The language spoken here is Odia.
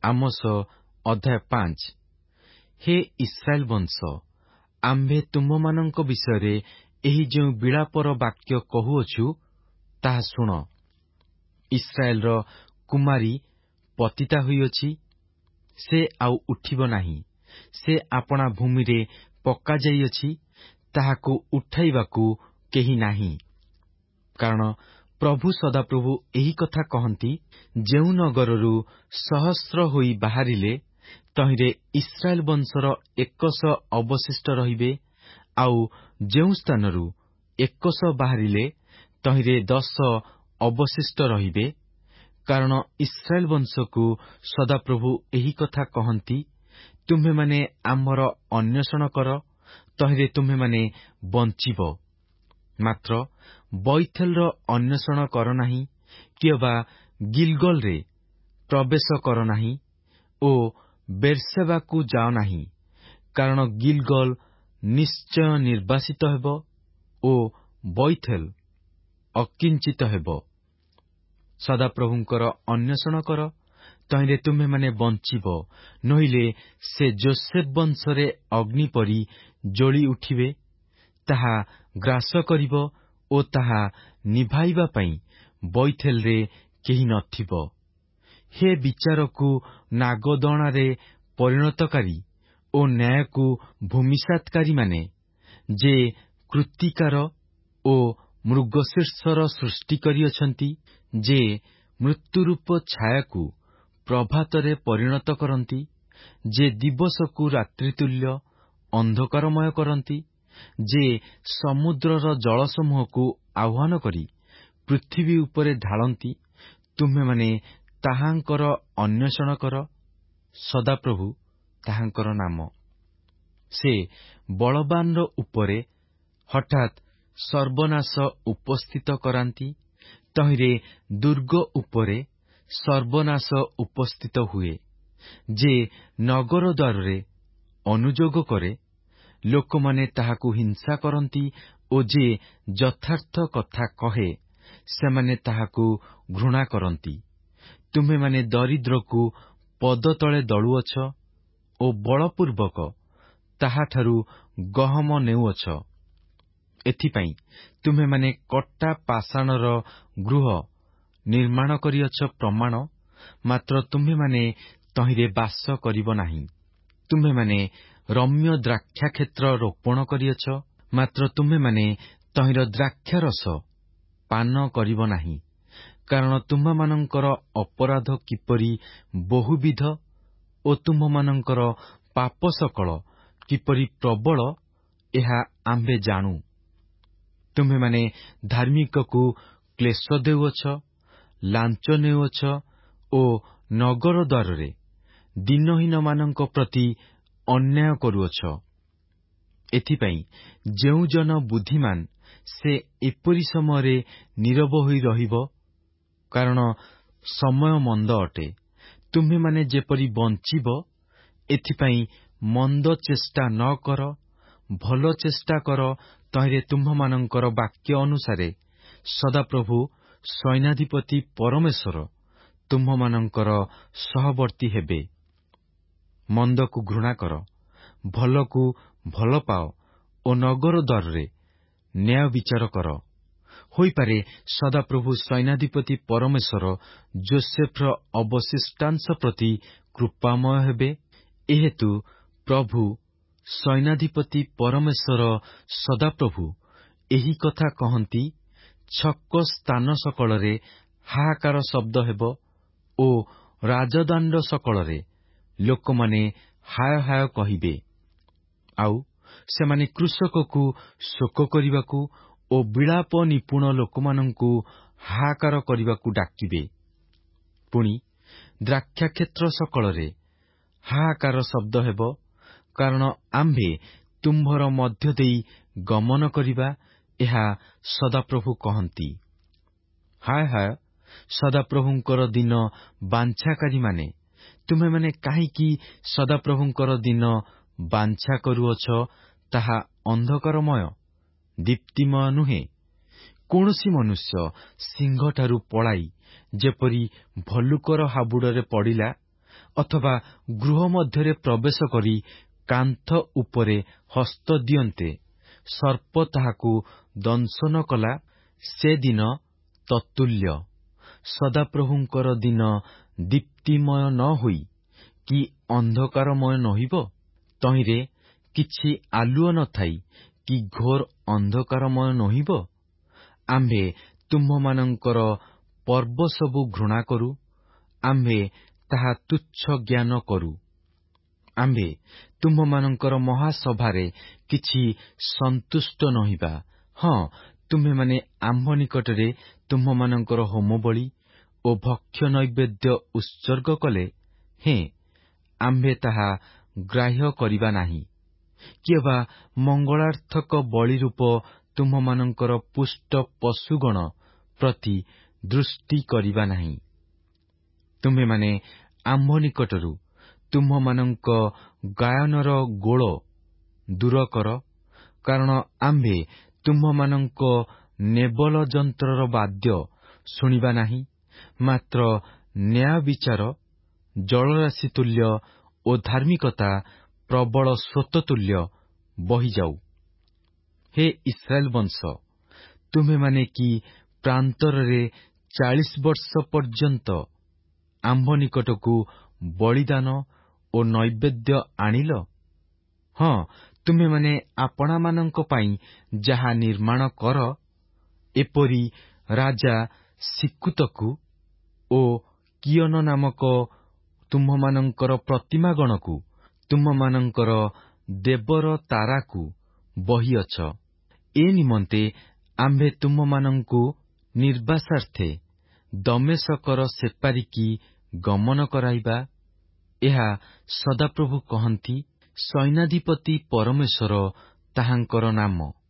ଆମୋସ ଅଧ୍ୟାୟ 5। ହେ ଇସ୍ରାଏଲ ବଂଶ, ଆମ୍ଭେ ତୁମମାନଙ୍କ ବିଷୟରେ ଏହି ଯେଉଁ ବିଳାପର ବାକ୍ୟ କହୁଅଛୁ, ତାହା ଶୁଣ। ଇସ୍ରାଏଲର କୁମାରୀ ପତିତା ହୋଇଅଛି, ସେ ଆଉ ଉଠିବ ନାହିଁ। ସେ ଆପଣା ଭୂମିରେ ପକାଯାଇଅଛି, ତାହାକୁ ଉଠାଇବାକୁ କେହି ନାହିଁ। କାରଣ ପ୍ରଭୁ ସଦାପ୍ରଭୁ ଏହି କଥା କହନ୍ତି, ଯେଉଁ ନଗରରୁ ସହସ୍ର ହୋଇ ବାହାରିଲେ, ତହିଁରେ ଇସ୍ରାଏଲ ବଂଶର 100 ଅବଶିଷ୍ଟ ରହିବେ, ଆଉ ଯେଉଁ ସ୍ଥାନରୁ 100 ବାହାରିଲେ, ତହିଁରେ 10 ଅବଶିଷ୍ଟ ରହିବେ। କାରଣ ଇସ୍ରାଏଲ ବଂଶକୁ ସଦାପ୍ରଭୁ ଏହି କଥା କହନ୍ତି, ତୁମ୍ଭେମାନେ ଆମର ଅନ୍ୱେଷଣ କର, ତହିଁରେ ତୁମ୍ଭେମାନେ ବଞ୍ଚିବ। ମାତ୍ର ବୈଥେଲର ଅନ୍ୱେଷଣ କର ନାହିଁ, କିଏବା ଗିଲଗଲରେ ପ୍ରବେଶ କର ନାହିଁ ଓ ବେର୍ସେବାକୁ ଯାଅ ନାହିଁ। କାରଣ ଗିଲଗଲ ନିଶ୍ଚୟ ନିର୍ବାସିତ ହେବ ଓ ବୈଥେଲ ଅକିଞ୍ଚିତ ହେବ। ସଦାପ୍ରଭୁଙ୍କର ଅନ୍ୱେଷଣ କର, ତହିଁରେ ତୁମ୍ଭେମାନେ ବଞ୍ଚିବ। ନୋହିଲେ ସେ ଯୋସେଫ ବଂଶରେ ଅଗ୍ନି ପରି ଜ୍ୱଳି ଉଠିବେ, ତାହା ଗ୍ରାସ କରିବ ଓ ତାହା ନିଭାଇବା ପାଇଁ ବୈଥେଲରେ କେହି ନଥିବ। ହେ ବିଚାରକୁ ନାଗଦଣାରେ ପରିଣତକାରୀ ଓ ନ୍ୟାୟକୁ ଭୂମିସାତକାରୀମାନେ, ଯେ କୃତ୍ତିକାର ଓ ମୃଗଶୀର୍ଷର ସୃଷ୍ଟି କରିଅଛନ୍ତି, ଯେ ମୃତ୍ୟୁରୂପ ଛାୟାକୁ ପ୍ରଭାତରେ ପରିଣତ କରନ୍ତି, ଯେ ଦିବସକୁ ରାତ୍ରିତୁଲ୍ୟ ଅନ୍ଧକାରମୟ କରନ୍ତି, ଯେ ସମୁଦ୍ରର ଜଳସମୂହକୁ ଆହ୍ୱାନ କରି ପୃଥିବୀ ଉପରେ ଢାଳନ୍ତି, ତୁମ୍ଭେମାନେ ତାହାଙ୍କର ଅନ୍ୱେଷଣ କର। ସଦାପ୍ରଭୁ ତାହାଙ୍କର ନାମ। ସେ ବଳବାନର ଉପରେ ହଠାତ୍ ସର୍ବନାଶ ଉପସ୍ଥିତ କରାନ୍ତି, ତହିଁରେ ଦୁର୍ଗ ଉପରେ ସର୍ବନାଶ ଉପସ୍ଥିତ ହୁଏ। ଯେ ନଗର ଦ୍ୱାରରେ ଅନୁଯୋଗ କରେ, ଲୋକମାନେ ତାହାକୁ ହିଂସା କରନ୍ତି, ଓ ଯେ ଯଥାର୍ଥ କଥା କହେ, ସେମାନେ ତାହାକୁ ଘୃଣା କରନ୍ତି। ତୁମ୍ଭେମାନେ ଦରିଦ୍ରକୁ ପଦତଳେ ଦଳୁଅଛ ଓ ବଳପୂର୍ବକ ତାହାଠାରୁ ଗହମ ନେଉଅଛ। ଏଥିପାଇଁ ତୁମ୍ଭେମାନେ କଟା ପାଷାଣର ଗୃହ ନିର୍ମାଣ କରିଅଛ ପ୍ରମାଣ, ମାତ୍ର ତୁମ୍ଭେମାନେ ତହିଁରେ ବାସ କରିବ ନାହିଁ। ତୁମ୍ଭେମାନେ ରମ୍ୟ ଦ୍ରାକ୍ଷାକ୍ଷେତ୍ର ରୋପଣ କରିଅଛ, ମାତ୍ର ତୁମ୍ଭେମାନେ ତହିଁର ଦ୍ରାକ୍ଷାରସ ପାନ କରିବ ନାହିଁ। କାରଣ ତୁମ୍ଭମାନଙ୍କର ଅପରାଧ କିପରି ବହୁବିଧ ଓ ତୁମ୍ଭମାନଙ୍କର ପାପ ସକଳ କିପରି ପ୍ରବଳ, ଏହା ଆମ୍ଭେ ଜାଣୁ। ତୁମ୍ଭେମାନେ ଧାର୍ମିକକୁ କ୍ଲେଶ ଦେଉଅଛ, ଲାଞ୍ଚ ନେଉଅଛ ଓ ନଗର ଦ୍ୱାରରେ ଦିନହୀନମାନଙ୍କ ପ୍ରତି ଅନ୍ୟାୟ କରୁଅଛ। ଏଥିପାଇଁ ଯେଉଁ ଜନ ବୁଦ୍ଧିମାନ, ସେ ଏପରି ସମୟରେ ନୀରବ ହୋଇ ରହିବ, କାରଣ ସମୟ ମନ୍ଦ ଅଟେ। ତୁମ୍ଭେମାନେ ଯେପରି ବଞ୍ଚିବ, ଏଥିପାଇଁ ମନ୍ଦ ଚେଷ୍ଟା ନ କର, ଭଲ ଚେଷ୍ଟା କର, ତହିଁରେ ତୁମ୍ଭମାନଙ୍କର ବାକ୍ୟ ଅନୁସାରେ ସଦାପ୍ରଭୁ ସୈନ୍ୟାଧିପତି ପରମେଶ୍ୱର ତୁମ୍ଭମାନଙ୍କର ସହବର୍ତ୍ତୀ ହେବେ। ମନ୍ଦକୁ ଘୃଣା କର, ଭଲକୁ ଭଲ ପାଅ ଓ ନଗର ଦ୍ୱାରରେ ନ୍ୟାୟ ବିଚାର କର। ହୋଇପାରେ ସଦାପ୍ରଭୁ ସୈନ୍ୟାଧିପତି ପରମେଶ୍ୱର ଯୋସେଫର ଅବଶିଷ୍ଟାଂଶ ପ୍ରତି କୃପାମୟ ହେବେ। ଏହେତୁ ପ୍ରଭୁ ସୈନ୍ୟାଧିପତି ପରମେଶ୍ୱର ସଦାପ୍ରଭୁ ଏହି କଥା କହନ୍ତି, ଛକ ସ୍ଥାନ ସକଳରେ ହାହାକାର ଶବ୍ଦ ହେବ ଓ ରାଜଦାଣ୍ଡ ସକଳରେ ଲୋକମାନେ ହାୟ ହାୟ କହିବେ। ଆଉ ସେମାନେ କୃଷକକୁ ଶୋକ କରିବାକୁ ଓ ବିଳାପ ନିପୁଣ ଲୋକମାନଙ୍କୁ ହାହାକାର କରିବାକୁ ଡାକିବେ। ପୁଣି ଦ୍ରାକ୍ଷାକ୍ଷେତ୍ର ସକଳରେ ହାହାକାର ଶବ୍ଦ ହେବ, କାରଣ ଆମ୍ଭେ ତୁମ୍ଭର ମଧ୍ୟ ଦେଇ ଗମନ କରିବା, ଏହା ସଦାପ୍ରଭୁ କହନ୍ତି। ହାୟ ହାୟ ସଦାପ୍ରଭୁଙ୍କର ଦିନ ବାଞ୍ଛାକାରୀମାନେ, ତୁମେମାନେ କାହିଁକି ସଦାପ୍ରଭୁଙ୍କର ଦିନ ବାଞ୍ଛା କରୁଅଛ? ତାହା ଅନ୍ଧକାରମୟ, ଦୀପ୍ତିମୟ ନୁହେଁ। କୌଣସି ମନୁଷ୍ୟ ସିଂହଠାରୁ ପଳାଇ ଯେପରି ଭଲ୍ଲୁକର ହାବୁଡ଼ରେ ପଡ଼ିଲା, ଅଥବା ଗୃହ ମଧ୍ୟରେ ପ୍ରବେଶ କରି କାନ୍ଥ ଉପରେ ହସ୍ତ ଦିଅନ୍ତେ, ସର୍ପ ତାହାକୁ ଦଂଶନ କଲା, ସେ ଦିନ ତତୁଲ୍ୟ। ସଦାପ୍ରଭୁଙ୍କର ଦିନ ଦୀପ୍ତିମୟ ନ ହୋଇ କି ଅନ୍ଧକାରମୟ ନହିବ? ତହିଁରେ କିଛି ଆଲୁଅ ନଥାଇ କି ଘୋର ଅନ୍ଧକାରମୟ ନହିବ? ଆମ୍ଭେ ତୁମ୍ଭମାନଙ୍କର ପର୍ବ ସବୁ ଘୃଣା କରୁ, ଆମ୍ଭେ ତାହା ତୁଚ୍ଛ ଜ୍ଞାନ କରୁ। ଆମ୍ଭେ ତୁମ୍ଭମାନଙ୍କର ମହାସଭାରେ କିଛି ସନ୍ତୁଷ୍ଟ ନହିବା। ହଁ, ତୁମ୍ଭେମାନେ ଆମ୍ଭ ନିକଟରେ ତୁମ୍ଭମାନଙ୍କର ହୋମବଳି ଓ ଭକ୍ଷ୍ୟ ନୈବେଦ୍ୟ ଉତ୍ସର୍ଗ କଲେ ହେଁ ଆମ୍ଭେ ତାହା ଗ୍ରାହ୍ୟ କରିବା ନାହିଁ, କିଏବା ମଙ୍ଗଳାର୍ଥକ ବଳିରୂପ ତୁମ୍ଭମାନଙ୍କର ପୁଷ୍ଟ ପଶୁଗଣ ପ୍ରତି ଦୃଷ୍ଟି କରିବା ନାହିଁ। ତୁମ୍ଭେମାନେ ଆମ୍ଭ ନିକଟରୁ ତୁମ୍ଭମାନଙ୍କ ଗାୟନର ଗୋଳ ଦୂର କର, କାରଣ ଆମ୍ଭେ ତୁମ୍ଭମାନଙ୍କ ନେବଲ ଯନ୍ତ୍ରର ବାଦ୍ୟ ଶୁଣିବା ନାହିଁ। ମାତ୍ର ନ୍ୟାୟ ବିଚାର ଜଳରାଶି ତୁଲ୍ୟ ଓ ଧାର୍ମିକତା ପ୍ରବଳ ସ୍ରୋତ ତୁଲ୍ୟ ବହିଯାଉ। ହେ ଇସ୍ରାଏଲ ବଂଶ, ତୁମ୍ଭେମାନେ କି ପ୍ରାନ୍ତରରେ 40 ବର୍ଷ ପର୍ଯ୍ୟନ୍ତ ଆମ୍ଭ ନିକଟକୁ ବଳିଦାନ ଓ ନୈବେଦ୍ୟ ଆଣିଲ? ହଁ, ତୁମ୍ଭେମାନେ ଆପଣାମାନଙ୍କ ପାଇଁ ଯାହା ନିର୍ମାଣ କର, ଏପରି ରାଜା ସିକୁତକୁ ଓ କିୟନ ନାମକ ତୁମ୍ଭମାନଙ୍କର ପ୍ରତିମାଗଣକୁ, ତୁମ୍ଭମାନଙ୍କର ଦେବର ତାରାକୁ ବହିଅଛ। ଏ ନିମନ୍ତେ ଆମ୍ଭେ ତୁମ୍ଭମାନଙ୍କୁ ନିର୍ବାସାର୍ଥେ ଦମେଶକର ସେପାରିକି ଗମନ କରାଇବା। ଏହା ସଦାପ୍ରଭୁ କହନ୍ତି, ସୈନ୍ୟାଧିପତି ପରମେଶ୍ୱର ତାହାଙ୍କର ନାମ।